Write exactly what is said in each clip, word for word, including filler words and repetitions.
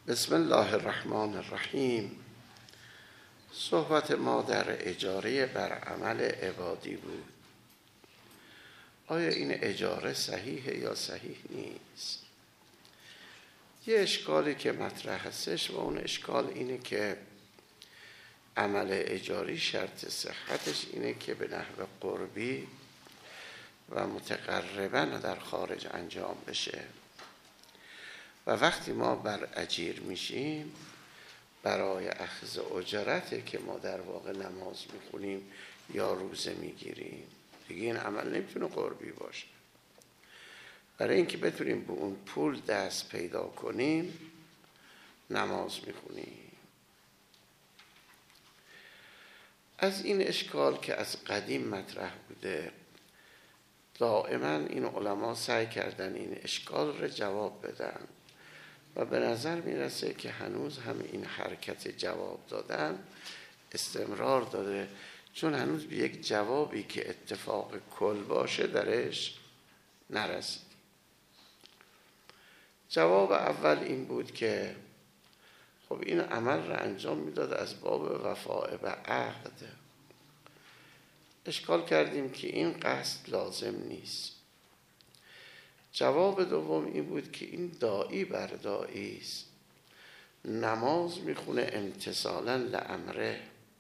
بسم الله الرحمن الرحیم. صحبت ما در اجاره بر عمل عبادی بود. آیا این اجاره صحیحه یا صحیح نیست؟ یه اشکالی که مطرح هستش و اون اشکال اینه که عمل اجاری شرط صحتش اینه که به نحو قربی و متقربا در خارج انجام بشه و وقتی ما بر اجیر میشیم برای اخذ اجرته که ما در واقع نماز میخونیم یا روزه میگیریم. دیگه این عمل نمیتونه قربی باشه. برای اینکه بتونیم به اون پول دست پیدا کنیم نماز میخونیم. از این اشکال که از قدیم مطرح بوده دائما این علما سعی کردن این اشکال رو جواب بدن و به نظر میرسه که هنوز هم این حرکت جواب دادن استمرار داره، چون هنوز به یک جوابی که اتفاق کل باشه درش نرسید. جواب اول این بود که خب این عمل رو انجام میداد از باب وفاء به عقد. اشکال کردیم که این قصد لازم نیست. جواب دوم این بود که این داعی بر داعی است، نماز میخونه امتثالا لامره،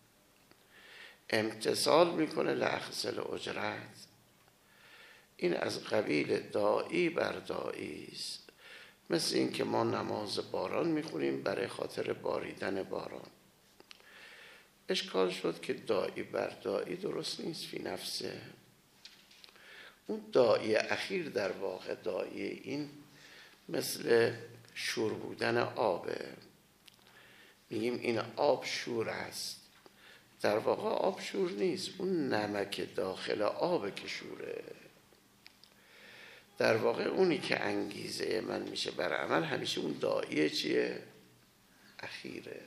امتثال میکنه لاخذ الاجرت. این از قبیل داعی بر داعی است. مثل این که ما نماز باران میخونیم برای خاطر باریدن باران. اشکال شد که داعی بر داعی درست نیست فی نفسه. اون داعی اخیر در واقع داعی این مثل شور بودن آبه. میگیم این آب شور است، در واقع آب شور نیست، اون نمک داخل آبه که شوره. در واقع اونی که انگیزه من میشه بر عمل همیشه اون داعی چیه؟ اخیره.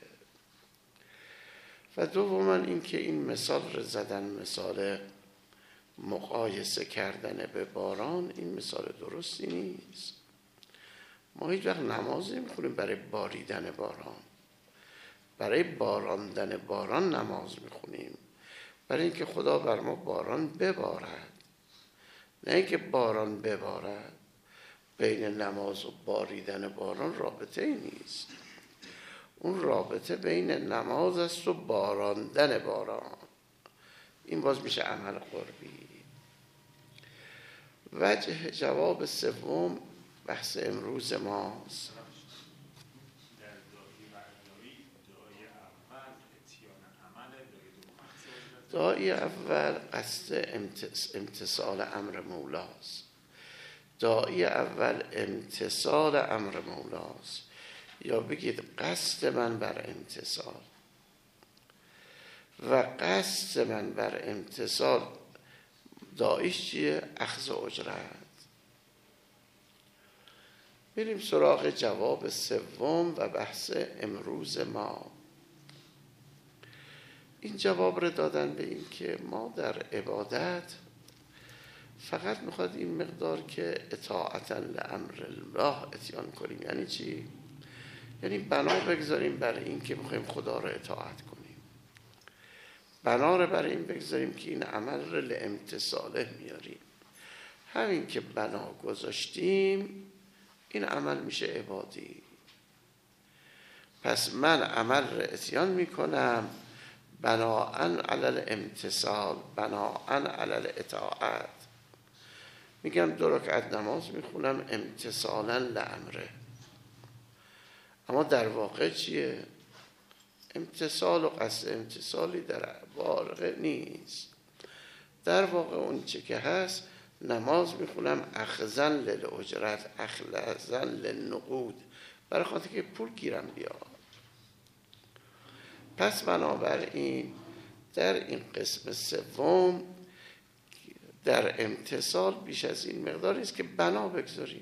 و دوما این که این مثال رو زدن مثال مقایسه کردن به باران، این مثال درستی نیست. ما هیچ وقت نماز نمیخونیم برای باریدن باران، برای باراندن باران نماز میخونیم، برای اینکه خدا بر ما باران ببارد، نه اینکه باران ببارد. بین نماز و باریدن باران رابطه ای نیست. اون رابطه بین نماز است و باراندن باران. این باز میشه عمل قربی. وجه جواب سوم بحث امروز ماست. داعی اول قصد امتثال امر مولاست. داعی اول امتثال امر مولاست، یا بگید قصد من بر امتثال. و قصد من بر امتثال داعیش چیه؟ اخذ اجرت. بریم سراغ جواب سوم و بحث امروز ما. این جواب رو دادن به این که ما در عبادت فقط میخواد این مقدار که اطاعتا لامر الله اتیان کنیم. یعنی چی؟ یعنی بنا بگذاریم برای این که میخوایم خدا رو اطاعت کنیم، بنا رو برای این بگذاریم که این عمل رو لامتثاله میاریم. همین که بنا گذاشتیم این عمل میشه عبادی. پس من عمل رو اتیان میکنم بناءً علی الامتثال، بناءً علی الاطاعت. میگم دو رکعت نماز میخونم امتثالا لامره، اما در واقع چیه؟ امتثال و قصد امتثالی در واقع نیست. در واقع اون چه که هست نماز میخونم اخذن للاجرت، اخذن للنقود، برای خاطر که پول گیرم بیاد. پس بنابراین در این قسم سوم در امتثال بیش از این مقدار نیست که بنا بگذاریم.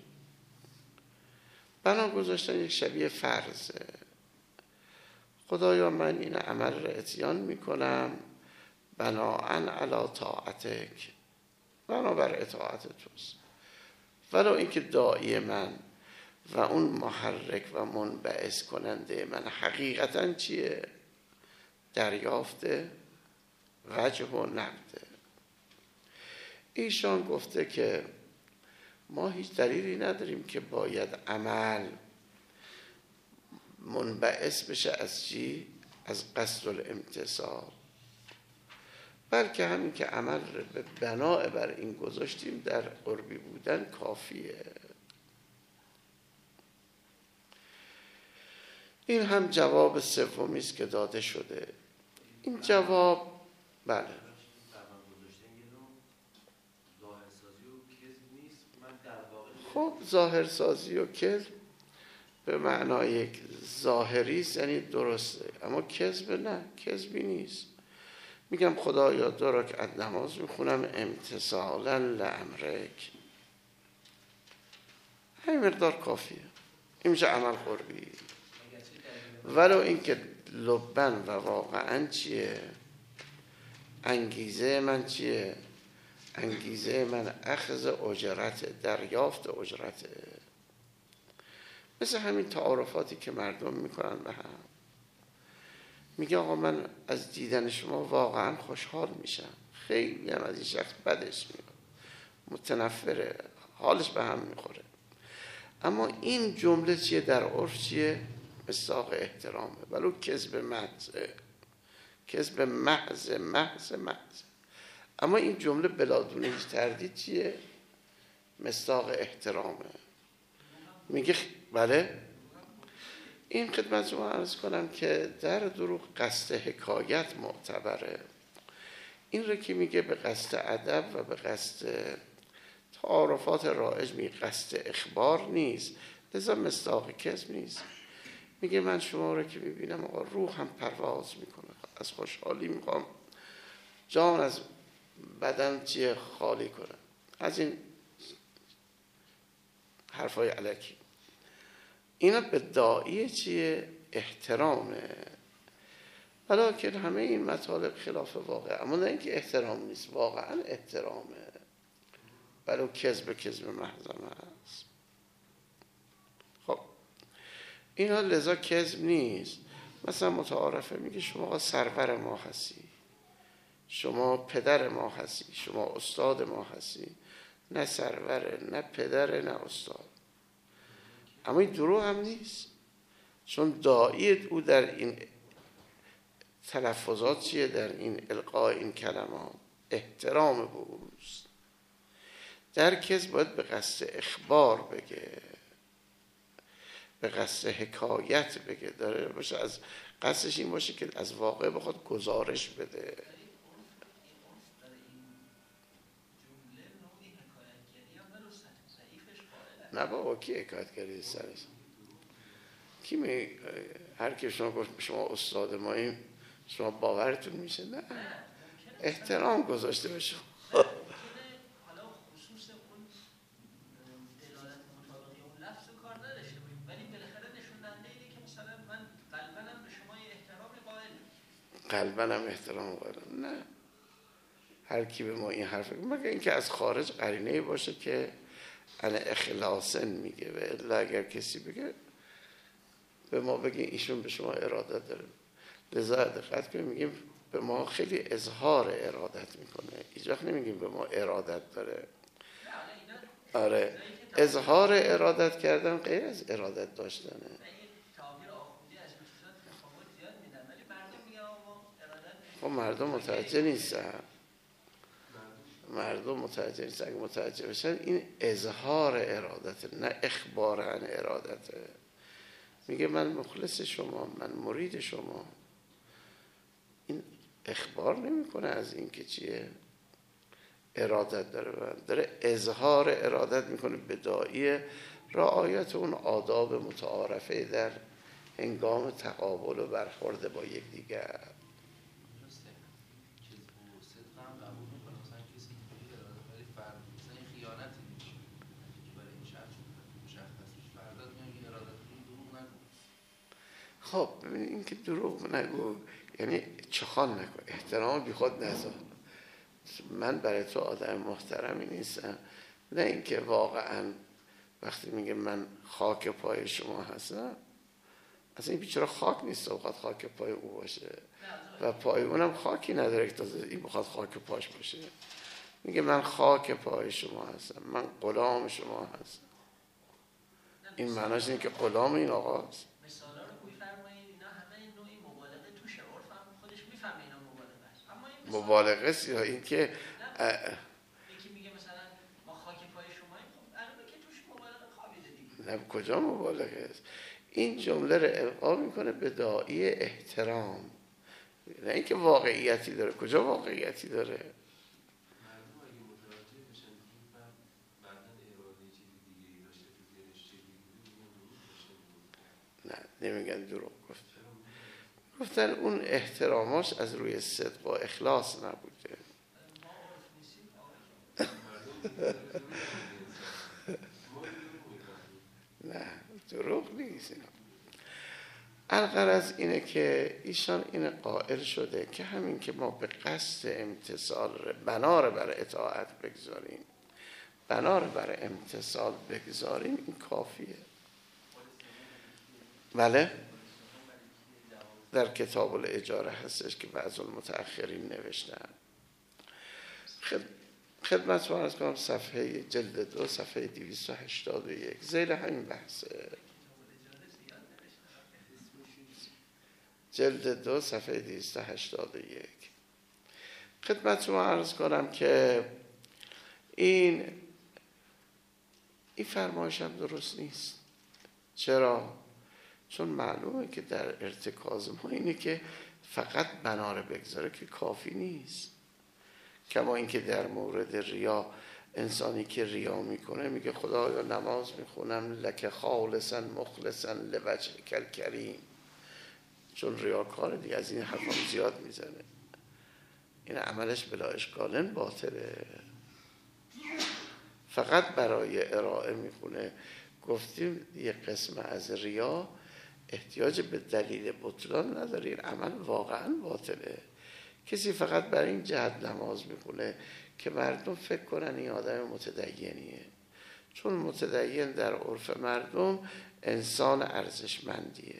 بنا گذاشتن یک شبیه فرضه. خدایا من این عمل را اتیان میکنم بناءً علی طاعتک، بنابر اطاعت توست. ولو اینکه داعی من و اون محرک و منبعث کننده من حقیقتا چیه؟ دریافت وجه و نقده. ایشان گفته که ما هیچ دلیلی نداریم که باید عمل منبعث بشه از چی؟ از قصد الامتثال، بلکه همین که عمل به بناء بر این گذاشتیم در قربی بودن کافیه. این هم جواب سومی است که داده شده. این جواب بله خب ظاهرسازی و کذب به معنای یک ظاهری است، یعنی درسته، اما کذب نه، کذبی نیست. میگم خدایا دو رکعت نماز میخونم امتثالا لامرک، همین مقدار کافیه، این میشه عمل قربی. ولو اینکه لبن و واقعا چیه؟ انگیزه من چیه؟ انگیزه من اخذ اجرت، دریافت اجرته. مثل همین تعارفاتی که مردم میکنن به هم، میگه آقا من از دیدن شما واقعا خوشحال میشم، خیلی هم از این شخص بدش میاد، متنفره، حالش به هم میخوره، اما این جمله چیه؟ در عرف چیه؟ مصداق احترامه، ولو کذب محض، کذب محض محض محض، اما این جمله بلادون هیچ تردید چیه؟ مصداق احترامه. میگه بله، این خدمت شما عرض کنم که در دروغ قصد حکایت معتبره. این رو که میگه به قصد ادب و به قصد تعارفات رایج، میگه قصد اخبار نیست، لذا مصداق کذب نیست. میگه من شما رو که میبینم آقا روح هم پرواز میکنه، از خوشحالی میخوام جان از بدن چیه خالی کنم، از این حرفای الکی. اینا به داعی چیه؟ احترامه. ولیکن همه این مطالب خلاف واقع، اما نه اینکه احترام نیست، واقعا احترامه، ولو کذب کذب محضمه است. خب اینا لذا کذب نیست. مثلا متعارفه میگه شما سرور ما هستی، شما پدر ما هستی، شما استاد ما هستی، نه سروره، نه پدره، نه استاد. اما این دروغ هم نیست، چون داعی او در این تلفظات چیه؟ در این القاء این کلمات احترام به اوست. در کذب باید به قصد اخبار بگه، به قصد حکایت بگه، داره باشه از قصدش این باشه که از واقع بخواد گزارش بده. نه بابا، کی حکایتگری سرش؟ کی می هر کی شما گفت شما استاد ماییم شما باورتون میشه؟ نه، احترام گذاشته به شما. حالا خصوص اون دلالت مطابقی اون لفظ کار نداشته باشیم، ولی بالاخره نشون دهنده اینه که مثلا من قلباً به شما احترام قائلم، قلباً احترام قائلم. نه، هر کی به ما این حرف مگه اینکه از خارج قرینه‌ای باشه که انا اخلاصن میگه، و الا اگر کسی بگه به ما بگه ایشون به شما ارادت داره، لذا دقت کنیم میگیم به ما خیلی اظهار ارادت میکنه، هیچ وقت نمیگیم به ما ارادت داره. آره، اظهار ارادت کردن غیر از ارادت داشتنه. خب مردم متوجه نیستن، مردم متوجه نیستن، اگه متوجه بشن این اظهار ارادت، نه اخبار عن ارادته. میگه من مخلص شما، من مرید شما، این اخبار نمیکنه از این که چیه؟ ارادت داره، داره اظهار ارادت میکنه به داعی رعایت اون آداب متعارفه در هنگام تقابل و برخورد با یکدیگر. خب ببینید این که دروغ نگو یعنی چخان نکن، احترام بی خود نذار. من برای تو آدم محترمی نیستم، نه اینکه واقعا وقتی میگه من خاک پای شما هستم، اصلا این بیچاره خاک نیست بخواد خاک پای او باشه و پای اونم خاکی نداره که تازه این بخواد خاک پاش باشه. میگه من خاک پای شما هستم، من غلام شما هستم. این معناش اینه که غلام این آقاست. مثالا رو میفرمایید، اینا همه نوعی مبالغه توشه، عرف هم خودش میفهمه اینا مبالغه است. اما این مبالغه است یا این که یکی میگه مثلا ما خاک پای شماییم، خب معلومه که توش مبالغه خوابیده دیگه. نه کجا مبالغه است؟ این جمله رو القا میکنه به داعی احترام، نه اینکه واقعیتی داره. کجا واقعیتی داره؟ نه نمیگن دروغ گفت، گفتن اون احتراماش از روی صدق و اخلاص نبوده. نه دروغ نیست اینا. الغرض اینه که ایشان این قائل شده که همین که ما به قصد امتثال بنا بر اطاعت بگذاریم، بنا بر امتثال بگذاریم، این کافیه. بله در کتاب الاجاره هستش که بعض المتأخرین نوشتن. خدمت رو عرض کنم صفحه جلد دو صفحه دویست و هشتاد و یک ذیل همین بحثه. جلد دو صفحه دویست و هشتاد و یک. خدمت رو عرض کنم که این این فرمایش هم درست نیست. چرا؟ چون معلومه که در ارتکاز ما اینه که فقط بنا رو بگذاره که کافی نیست. کما اینکه در مورد ریا، انسانی که ریا میکنه میگه خدایا نماز میخونم لک خالصا مخلصا لوجهک الکریم، چون ریاکار دیگه از این حرفا زیاد میزنه، این عملش بلا اشکالن باطله، فقط برای ارائه میخونه. گفتیم یه قسم از ریا احتیاج به دلیل بطلان نداره، این عمل واقعا باطله. کسی فقط برای این جهت نماز میخونه که مردم فکر کنن این آدم متدینیه، چون متدین در عرف مردم انسان ارزشمندیه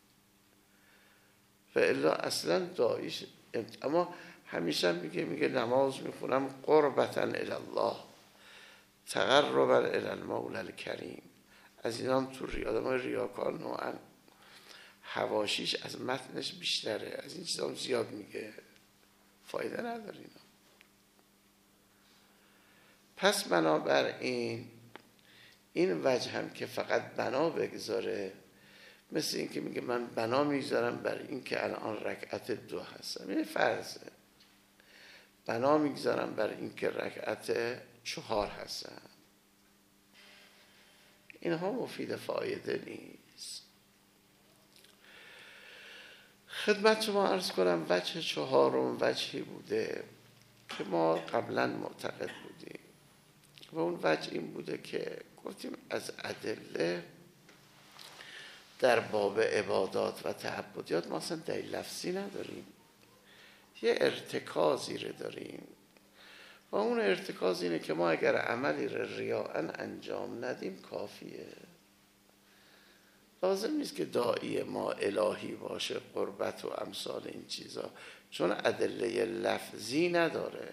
و الا اصلا داعیش. اما همیشه میگه میگه نماز میخونم قربتا الی الله تقربا الی المولى الکریم. از این هم تو ری آدم های ریاکار نوعا حواشیش از متنش بیشتره، از این چیزا هم زیاد میگه، فایده نداره اینا. پس بنابراین این وجه هم که فقط بنا بگذاره، مثل این که میگه من بنا میگذارم بر این که الان رکعت دو هستم، این فرضه، بنا میگذارم بر این که رکعت چهار هستم، اینها مفید فایده نیست. خدمت شما عرض کنم وجه چهارم وجهی بوده که ما قبلا معتقد بودیم و اون وجه این بوده که گفتیم از ادله در باب عبادات و تعبدیات ما اصلا دلیل لفظی نداریم، یه ارتکازی رو داریم و اون ارتکاز اینه که ما اگر عملی رو ریاءً انجام ندیم کافیه. لازم نیست که داعی ما الهی باشه، قربت و امثال این چیزا، چون ادله لفظی نداره،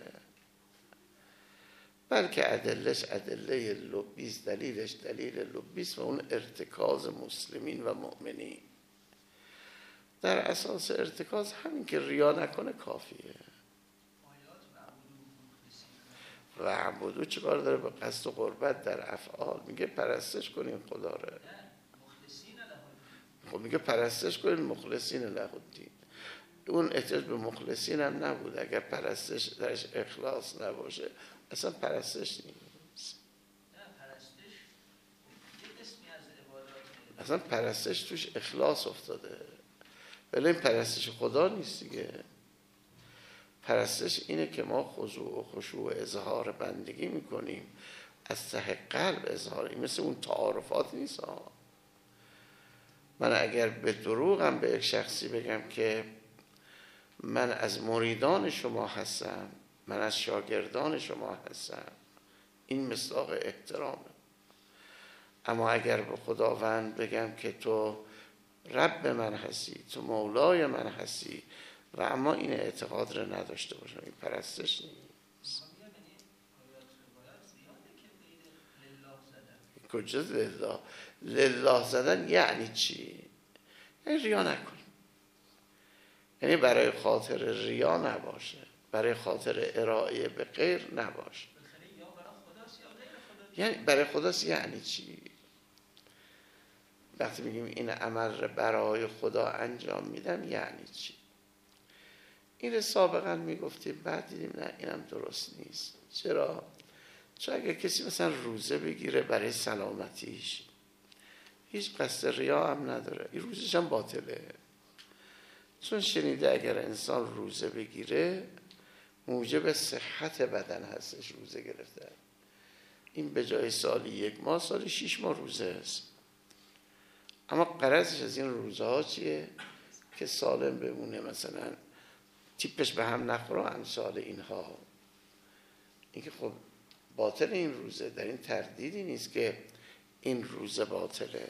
بلکه ادلش ادله لبیست، دلیلش دلیل لبیست و اون ارتکاز مسلمین و مؤمنین. در اساس ارتکاز همین که ریا نکنه کافیه. و عبودو چه کار داره به قصد و قربت در افعال؟ میگه پرستش کنین خدا رو. خب میگه پرستش کنین مخلصین له الدین. اون احتیاج به مخلصین هم نبود، اگر پرستش درش اخلاص نباشه اصلا پرستش نیست. اصلا پرستش توش اخلاص افتاده، ولی این پرستش خدا نیست دیگه. پرستش اینه که ما خضوع و خشوع و اظهار بندگی میکنیم، از ته قلب اظهاری، مثل اون تعارفات نیست ها. من اگر به دروغم به یک شخصی بگم که من از مریدان شما هستم، من از شاگردان شما هستم، این مصداق احترامه. اما اگر به خداوند بگم که تو رب من هستی، تو مولای من هستی، و اما این اعتقاد رو نداشته باشم، این پرستش نیست. کجا لله؟ لله زدن یعنی چی؟ یعنی ریا نکن، یعنی برای خاطر ریا نباشه، برای خاطر ارائه به غیر نباشه. یعنی برای خداست یعنی چی؟ وقتی میگیم این عمل رو برای خدا انجام میدم یعنی چی؟ این رو سابقا میگفتیم، بعد دیدیم نه اینم درست نیست. چرا؟ چون اگر کسی مثلا روزه بگیره برای سلامتیش، هیچ قصد ریا هم نداره، این روزش هم باطله. چون شنیده اگر انسان روزه بگیره موجب صحت بدن هستش روزه گرفته. این به جای سالی یک ماه سالی شیش ماه روزه است. اما غرضش از این روزه ها چیه؟ که سالم بمونه، مثلا تیپش به هم نخوره، امثال اینها. این که خب باطل این روزه، در این تردیدی نیست که این روزه باطله،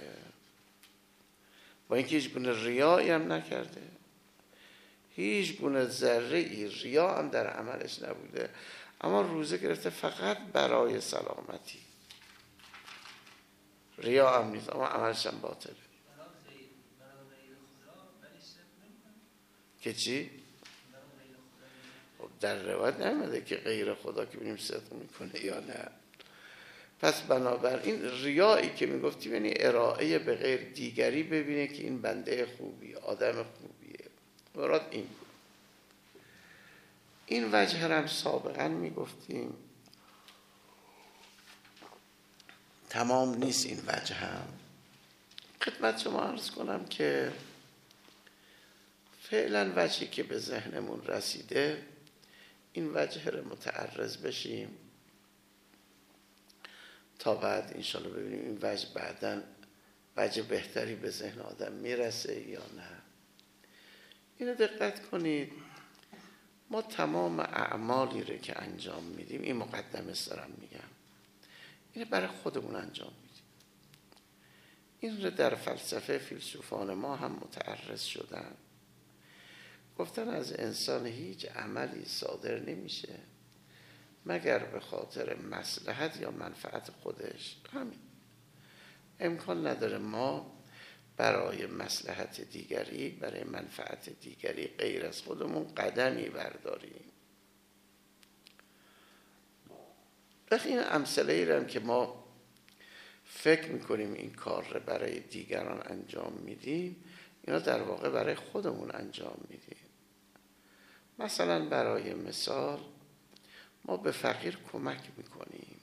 با اینکه هیچ گونه ریایی هم نکرده، هیچ گونه ذره ای ریا هم در عملش نبوده، اما روزه گرفته فقط برای سلامتی، ریا هم نیست اما عملش هم باطله. که چی؟ در روایت نمیده که غیر خدا که ببینیم صدق میکنه یا نه. پس بنابراین ریایی که میگفتیم یعنی ارائه به غیر دیگری، ببینه که این بنده خوبی، آدم خوبیه، مراد این بود. این وجه هم سابقا میگفتیم تمام نیست. این وجه هم خدمت شما عرض کنم که فعلا وجهی که به ذهنمون رسیده این وجه رو متعرض بشیم تا بعد انشالله ببینیم این وجه بعداً وجه بهتری به ذهن آدم میرسه یا نه. اینو دقت کنید، ما تمام اعمالی رو که انجام میدیم، این مقدمه دارم میگم، اینو برای خودمون انجام میدیم. این رو در فلسفه فیلسوفان ما هم متعرض شدن، گفتن از انسان هیچ عملی صادر نمیشه مگر به خاطر مصلحت یا منفعت خودش. همین، امکان نداره ما برای مصلحت دیگری، برای منفعت دیگری غیر از خودمون قدمی برداریم. وقتی این امثله ای رو که ما فکر میکنیم این کار رو برای دیگران انجام میدیم، اینا در واقع برای خودمون انجام میدیم. مثلا برای مثال ما به فقیر کمک میکنیم،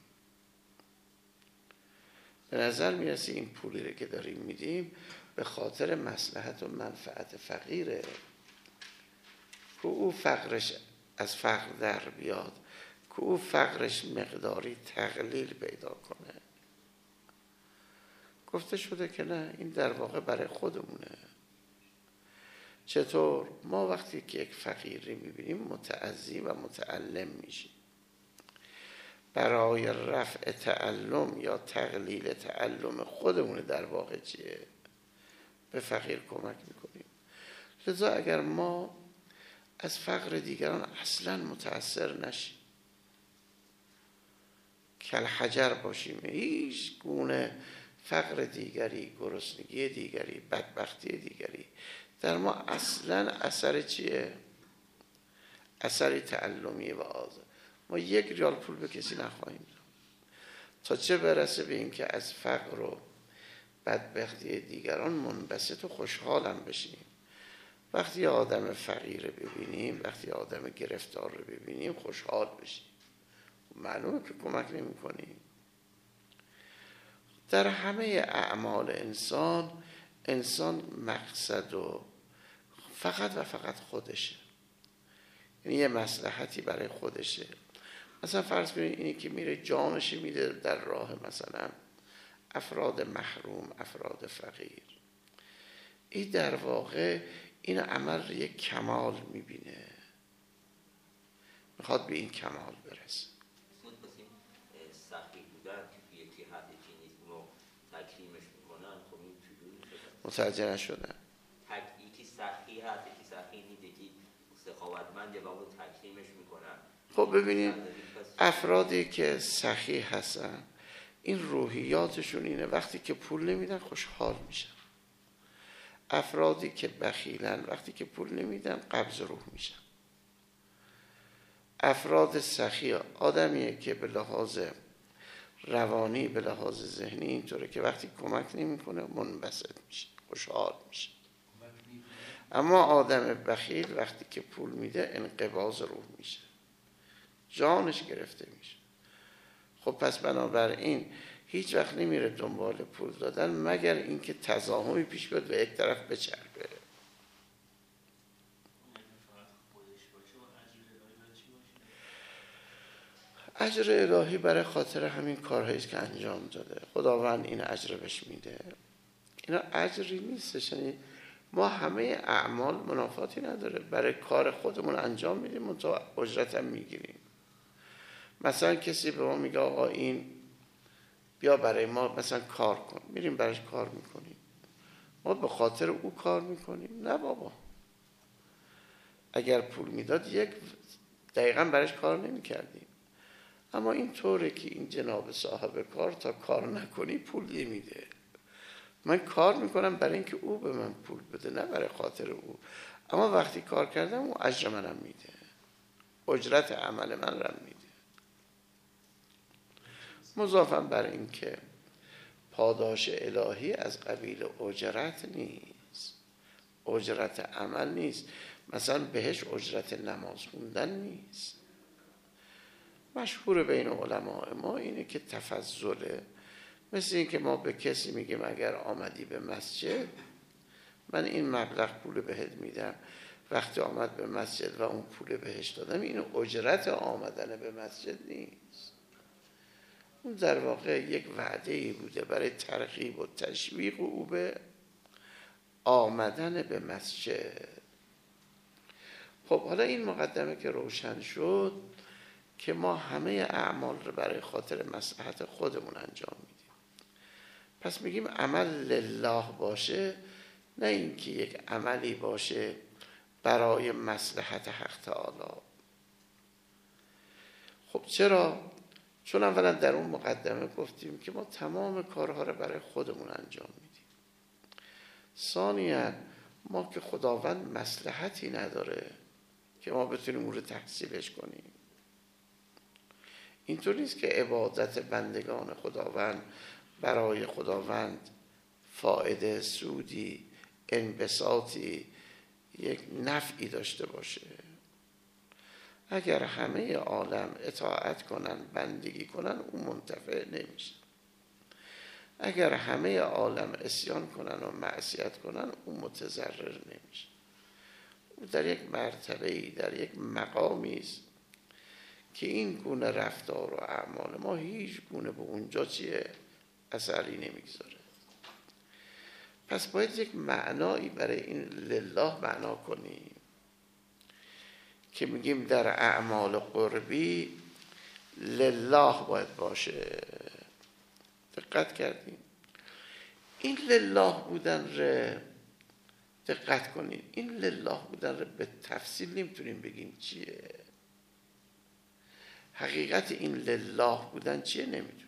به نظر میرسه این پولی رو که داریم میدیم به خاطر مصلحت و منفعت فقیره که او فقرش از فقر در بیاد، که او فقرش مقداری تقلیل پیدا کنه. گفته شده که نه، این در واقع برای خودمونه. چطور؟ ما وقتی که یک فقیری میبینیم متعزی و متعلم میشیم، برای رفع تعلم یا تقلیل تعلم خودمونه در واقع چیه؟ به فقیر کمک میکنیم. لذا اگر ما از فقر دیگران اصلا متأثر نشیم، کالحجر باشیم، هیچ گونه فقر دیگری، گرسنگی دیگری، بدبختی دیگری در ما اصلا اثر چیه؟ اثری تعلمی و آزاد. ما یک ریال پول به کسی نخواهیم داد، تا چه برسه به این که از فقر و بدبختی دیگران منبسط و خوشحالم بشیم. وقتی آدم فقیر ببینیم، وقتی آدم گرفتار رو ببینیم خوشحال بشیم، معلومه که کمک نمی کنیم. در همه اعمال انسان، انسان مقصد و فقط و فقط خودشه، یعنی یه مصلحتی برای خودشه. مثلا فرض کنید اینی که میره جانش میده در راه مثلا افراد محروم، افراد فقیر، این در واقع این عمل رو یک کمال میبینه، میخواد به این کمال برسه. سختی بودن که توی یکی حد چی نیست، اونو متوجه نشدن. یکی سخی هست، یکی سخی نیست، یکی سخاوتمنده و اون تکریمش میکنن. خب ببینید افرادی که سخی هستن این روحیاتشون اینه وقتی که پول نمیدن خوشحال میشن. افرادی که بخیلن وقتی که پول نمیدن قبض روح میشن. افراد سخی آدمیه که به لحاظ روانی به لحاظ ذهنی اینطوره که وقتی کمک نمیکنه منبسط میشه، خوشحال میشه. اما آدم بخیل وقتی که پول میده انقباض روح میشه، جانش گرفته میشه. خب پس بنابراین هیچ وقت نمیره دنبال پول دادن مگر اینکه تضاهمی پیش بیاد و یک طرف بچربه. اجر الهی برای خاطر همین کارهایی که انجام داده خداوند این اجر بهش میده. اینا اجری نیستش، یعنی ما همه اعمال منافاتی نداره، برای کار خودمون انجام میدیم و تا اجرت هم میگیریم. مثلا کسی به ما میگه آقا این بیا برای ما مثلا کار کن، میریم برایش کار میکنیم. ما به خاطر او کار میکنیم؟ نه بابا، اگر پول میداد یک دقیقا برایش کار نمیکردیم. اما این طوره که این جناب صاحب کار تا کار نکنی پول نمیده. من کار میکنم برای اینکه او به من پول بده، نه برای خاطر او. اما وقتی کار کردم او اجر منم میده، اجرت عمل من رم میده. مضافاً بر این که پاداش الهی از قبیل اجرت نیست، اجرت عمل نیست. مثلا بهش اجرت نماز خوندن نیست. مشهور بین علماء ما اینه که تفضله، مثل این که ما به کسی میگیم اگر آمدی به مسجد من این مبلغ پول بهت میدم، وقتی آمد به مسجد و اون پول بهش دادم، این اجرت آمدن به مسجد نیست. اون در واقع یک وعده‌ای بوده برای ترغیب و تشویق او به آمدن به مسجد. خب حالا این مقدمه که روشن شد که ما همه اعمال رو برای خاطر مصلحت خودمون انجام میدیم. پس میگیم عمل لله باشه، نه اینکه یک عملی باشه برای مصلحت حق تعالی. خب چرا؟ چون اولا در اون مقدمه گفتیم که ما تمام کارها رو برای خودمون انجام میدیم. ثانیاً ما که خداوند مصلحتی نداره که ما بتونیم اون رو تحصیلش کنیم. اینطور نیست که عبادت بندگان خداوند برای خداوند فایده، سودی، انبساطی، یک نفعی داشته باشه. اگر همه عالم اطاعت کنن، بندگی کنن، اون منتفع نمیشه. اگر همه عالم عصیان کنن و معصیت کنن، اون متضرر نمیشه. او در یک مرتبه‌ای، در یک مقامی است که این گونه رفتار و اعمال ما هیچ گونه به اونجا چیه اثری نمیگذاره. پس باید یک معنایی برای این لله معنا کنیم که میگیم در اعمال قربی لله باید باشه. دقت کردیم؟ این لله بودن ره دقت کنید، این لله بودن ره به تفصیل نمیتونیم بگیم چیه. حقیقت این لله بودن چیه نمیدونیم.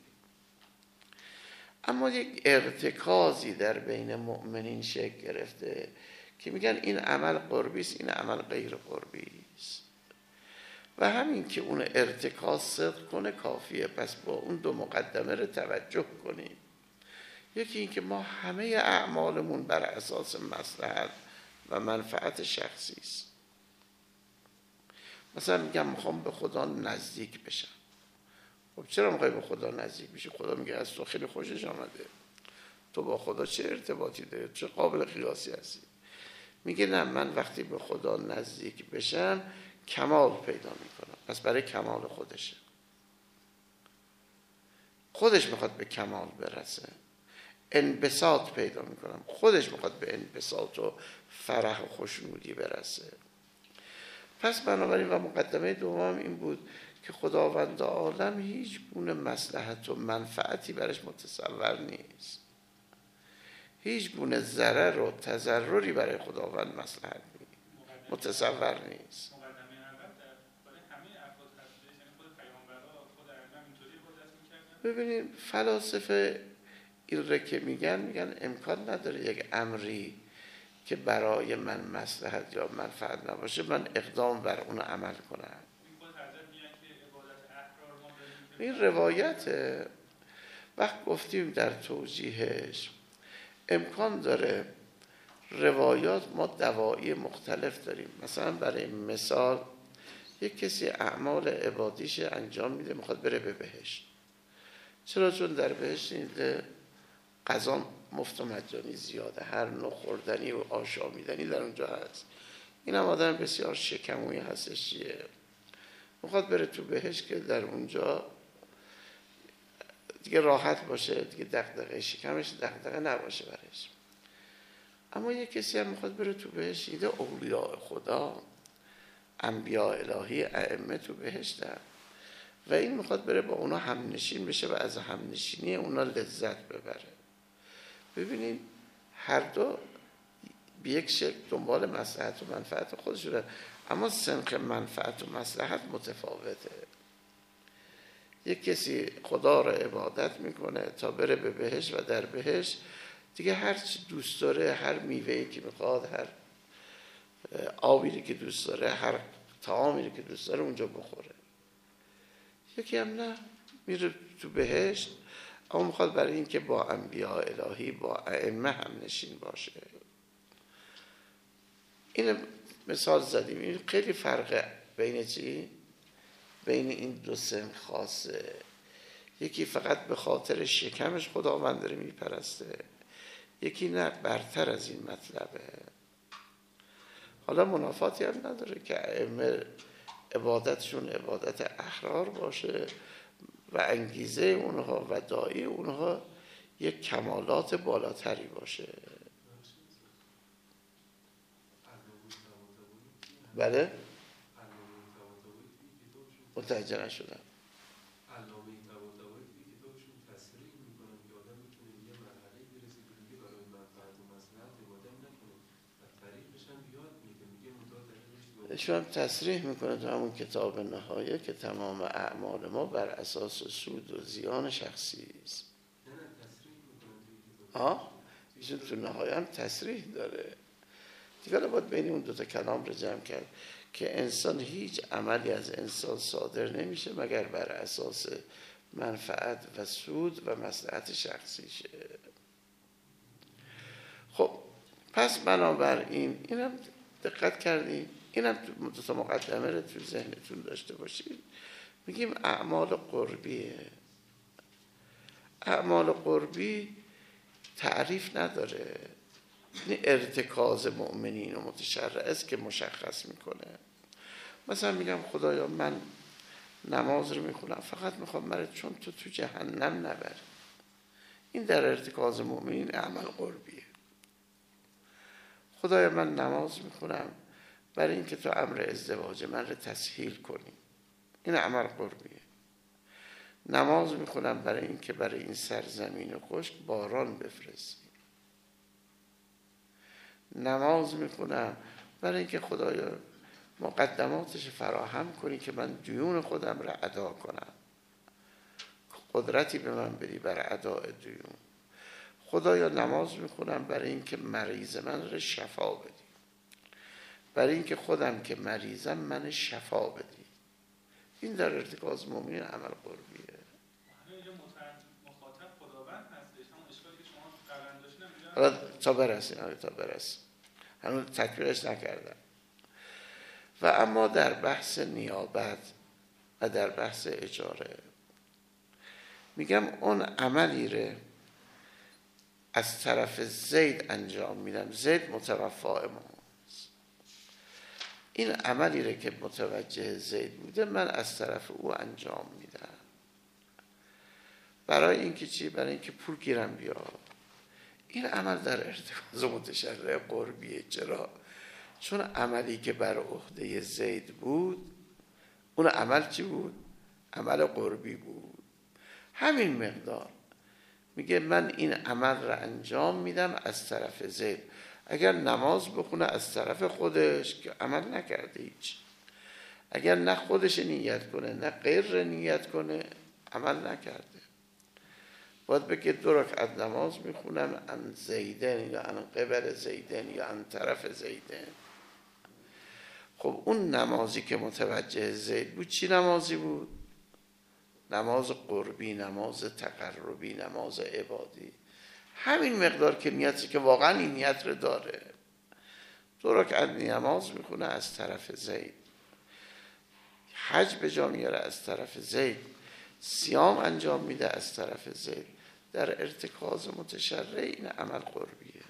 اما یک ارتکازی در بین مؤمنین شکل گرفته که میگن این عمل قربی است، این عمل غیر قربی است. و همین که اون ارتکاز صدق کنه کافیه. پس با اون دو مقدمه رو توجه کنیم. یکی این که ما همه اعمالمون بر اساس مصلحت و منفعت شخصی است. مثلا میگم میخوام به خدا نزدیک بشم. خب چرا میخوای به خدا نزدیک بشی؟ خدا میگه از تو خیلی خوشش آمده. تو با خدا چه ارتباطی داری؟ چه قابل قیاسی هستی؟ میگه نه، من وقتی به خدا نزدیک بشم کمال پیدا میکنم. پس برای کمال خودشه. خودش میخواد به کمال برسه. انبساط پیدا میکنم. خودش میخواد به انبساط و فرح و خوشنودی برسه. پس بنابراین و مقدمه دوم این بود که خداوند عالم هیچ گونه مصلحت و منفعتی برش متصور نیست. هیچ گونه ضرر و تضرری برای خداوند مصلحت نیست، متصور نیست. ببینید فلاسفه این را که میگن میگن امکان نداره یک امری که برای من مصلحت یا منفعت نباشه من اقدام بر اون عمل کنم. این روایته. وقت گفتیم در توضیحش امکان داره روایات ما دوایی مختلف داریم. مثلا برای مثال یک کسی اعمال عبادیش انجام میده میخواد بره به بهشت. چرا؟ چون در بهشت اینده غذا مفت و مجانی زیاده، هر نوع خوردنی و آشامیدنی در اونجا هست. این هم آدم بسیار شکمویی هستش، چیه میخواد بره تو بهشت که در اونجا دیگه راحت باشه، دیگه دغدغه شکمش دغدغه نباشه برش. اما یک کسی هم میخواد بره تو بهشت، ایده اولیاء خدا، انبیاء الهی، ائمه تو بهشتن و این میخواد بره با اونا همنشین بشه و از همنشینی اونا لذت ببره. ببینید هر دو به یک شکل دنبال مصلحت و منفعت خودشونه، اما سنخ منفعت و مصلحت متفاوته. یک کسی خدا را عبادت میکنه تا بره به بهشت و در بهشت دیگه هر چی دوست داره، هر میوه‌ای که میخواد، هر آبی که دوست داره، هر طعامی که دوست داره اونجا بخوره. یکی هم نه، میره تو بهشت اما میخواد برای این که با انبیاء الهی، با ائمه هم نشین باشه. این مثال زدیم. این خیلی فرقه بین چی؟ بین این دو سن خاصه. یکی فقط به خاطر شکمش خداوند داره میپرسته، یکی نه، برتر از این مطلبه. حالا منافاتی هم نداره که ائمه عبادتشون عبادت احرار باشه و انگیزه اونها و داعی اونها یک کمالات بالاتری باشه. بله؟ متوجه نشدم. ایشون تصریح میکنه تو همون کتاب نهایه که تمام اعمال ما بر اساس سود و زیان شخصی است. آه؟ ایشون تو نهایه هم تصریح داره. دیگه باید بین اون دوتا کلام رو جمع کرد که انسان هیچ عملی از انسان صادر نمیشه مگر بر اساس منفعت و سود و مصلحت شخصیشه. خب پس بنابراین اینم دقت کردیم، اینم دو تا مقدمه رو تو ذهنتون داشته باشید. میگیم اعمال قربیه. اعمال قربی تعریف نداره، این ارتکاز مؤمنین و متشرع است که مشخص میکنه. مثلا میگم خدایا من نماز رو میخونم، فقط میخوام مرد چون تو تو جهنم نبر. این در ارتکاز مؤمنین عمل قربیه. خدایا من نماز میخونم برای اینکه تو امر ازدواج من رو تسهیل کنی. این عمل قربیه. نماز میخونم برای اینکه برای این سرزمین خشک باران بفرستی. نماز میخونم برای اینکه خدایا مقدماتش فراهم کنی که من دیون خودم را ادا کنم، قدرتی به من بدی برای اداء دیون. خدایا نماز میخونم برای اینکه مریض من را شفا بدی، برای اینکه خودم که مریضم من شفا بدی. این در ارتکاز مؤمنین عمل قربیه. مخاطب خداوند هستش، همون اشکالی که شما قبلا داشتین میگم حالا تا برسیم، حالا تا برسیم، هنوز تکمیلش نکردم. و اما در بحث نیابت و در بحث اجاره میگم اون عملی ره از طرف زید انجام میدم. زید متوفا ماست. این عملی ره که متوجه زید بوده من از طرف او انجام میدم. برای اینکه چی؟ برای اینکه پول گیرم بیاد. این عمل در ارتکاز متشرع قربیه. چرا؟ چون عملی که بر عهده زید بود اون عمل چی بود؟ عمل قربی بود. همین مقدار میگه من این عمل را انجام میدم از طرف زید. اگر نماز بخونه از طرف خودش که عمل نکرده هیچ، اگر نه خودش نیت کنه نه غیر نیت کنه عمل نکرده. باید بگه دو رکعت نماز میخونم ان زیدن یا ان قبل زیدن یا ان طرف زیدن. خب اون نمازی که متوجه زید بود چی نمازی بود؟ نماز قربی، نماز تقربی، نماز عبادی. همین مقدار که نیتی که واقعا این نیت رو داره. دو رکعت نماز میخونه از طرف زید، حج به جا میاره از طرف زید، صیام انجام میده از طرف زید، در ارتکاز متشرع این عمل قربیه.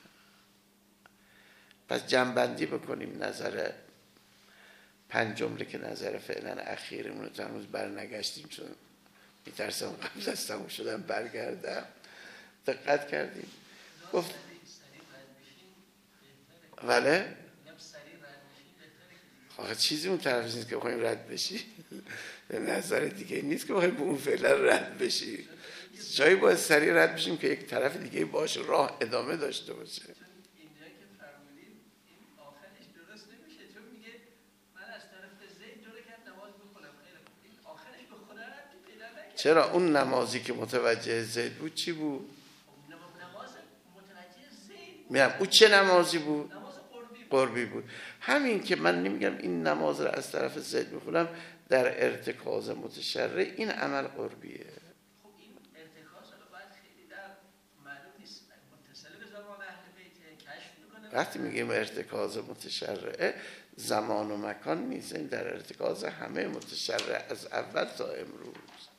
پس جمع‌بندی بکنیم نظر پنج جمله که نظر فعلا اخیرمون رو تا هنوز برنگشتیم چون میترسم قبل از تموم شدن برگردم. دقت کردیم گفت وله آخه چیزی اون طرف نیست که بخوایم رد بشی، نظر دیگه نیست که بخوایم به اون فعلا رد بشی. جایی باید سریع رد بشیم که یک طرف دیگه باشه، راه ادامه داشته باشه. اینجا که فرمودید این آخرش درست نمیشه، چون میگه من از طرف زید دو رکعت نماز میخونم، این آخرش به خدا ربطی پیدا نکرد. چرا اون نمازی که متوجه زید بود چی بود؟ نماز متوجه زید میگم او چه نمازی بود؟ نماز قربی بود. قربی بود. همین که من نمیگم این نماز رو از طرف زید میخونم در ارتکاز متشرع این عمل قربیه. خب این ارتکاز رو باید خیلی در معلوم نیست متصل به زمان اهل بیت کشف میکنه. وقتی میگیم ارتکاز متشرعه زمان و مکان نیست، این در ارتکاز همه متشرع از اول تا امروز.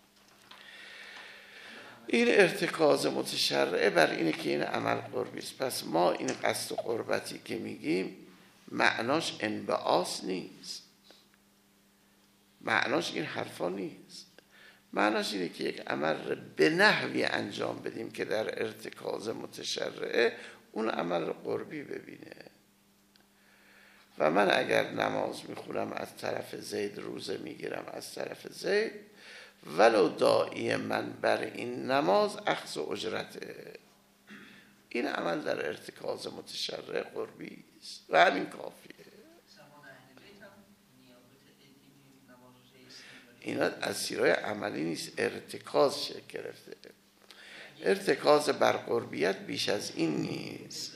این ارتکاز متشرعه بر اینه که این عمل قربی است. پس ما این قصد و قربتی که میگیم معناش انبعاث نیست، معناش این حرفا نیست. معناش اینه که یک عمل به نحوی انجام بدیم که در ارتکاز متشرعه اون عمل قربی ببینه. و من اگر نماز میخونم از طرف زید، روزه میگیرم از طرف زید، ولو داعی من بر این نماز اخذ و اجرته، این عمل در ارتکاز متشرع قربی است و همین کافیه. اینا از سیرای عملی نیست، ارتکاز شکل گرفته. ارتکاز بر قربیت بیش از این نیست.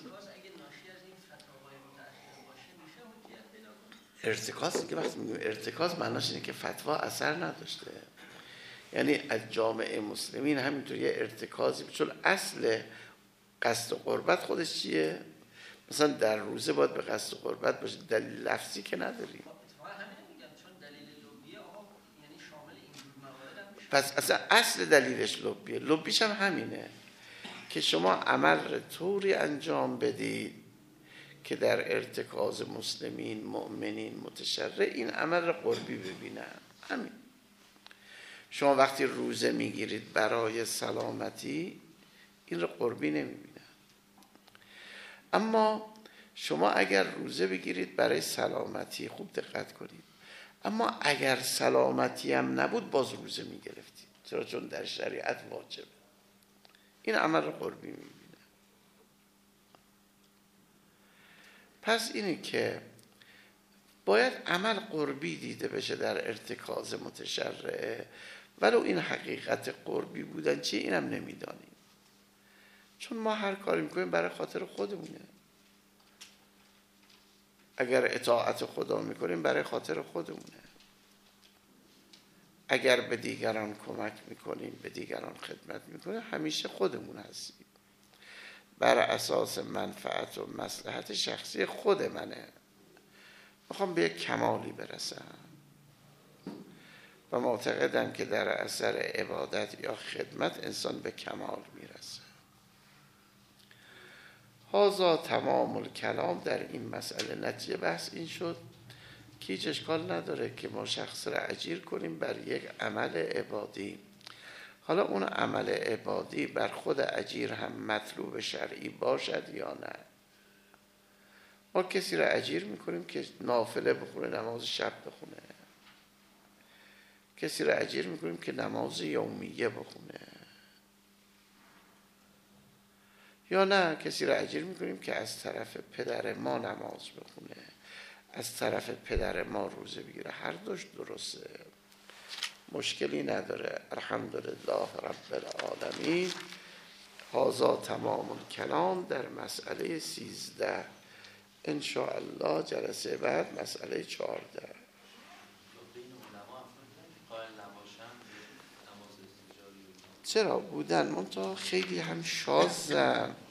ارتکاز که وقتی میگیم ارتکاز معناش اینه که فتوا اثر نداشته، یعنی از جامعه مسلمین همینطور یه ارتکازی، چون اصل قصد و قربت خودش چیه؟ مثلا در روزه باید به قصد و قربت باشه، دلیل لفظی که نداریم. پس اصلا اصل دلیلش لبیه، لبیش هم همینه که شما عمل رو طوری انجام بدید که در ارتکاز مسلمین مؤمنین متشرع این عمل رو قربی ببینن. همین. شما وقتی روزه میگیرید برای سلامتی این رو قربی نمیبینن، اما شما اگر روزه بگیرید برای سلامتی، خوب دقت کنید، اما اگر سلامتی هم نبود باز روزه میگرفتید، چرا؟ چون در شریعت واجبه، این عمل رو قربی میبینن. پس اینه که باید عمل قربی دیده بشه در ارتکاز متشرعه، ولو این حقیقت قربی بودن چیه اینم نمیدانیم، چون ما هر کاری میکنیم برای خاطر خودمونه. اگر اطاعت خدا میکنیم برای خاطر خودمونه، اگر به دیگران کمک میکنیم، به دیگران خدمت میکنیم، همیشه خودمون هستیم، بر اساس منفعت و مصلحت شخصی خود منه. میخوام به یک کمالی برسم و معتقدم که در اثر عبادت یا خدمت انسان به کمال میرسه. هذا تمام الکلام در این مسئله. نتیجه بحث این شد که هیچ اشکال نداره که ما شخص را اجیر کنیم بر یک عمل عبادی. حالا اون عمل عبادی بر خود اجیر هم مطلوب شرعی باشد یا نه. ما کسی را اجیر میکنیم که نافله بخونه، نماز شب بخونه، کسی را اجیر میکنیم که نماز یومیه بخونه. یا نه کسی را اجیر میکنیم که از طرف پدر ما نماز بخونه، از طرف پدر ما روزه بگیره. هر دوش درسته، مشکلی نداره. الحمدلله رب العالمین. هذا تمام کلام در مسئله سیزده. ان شاء الله جلسه بعد مسئله چهارده. چرا بودن منتها خیلی هم شازن.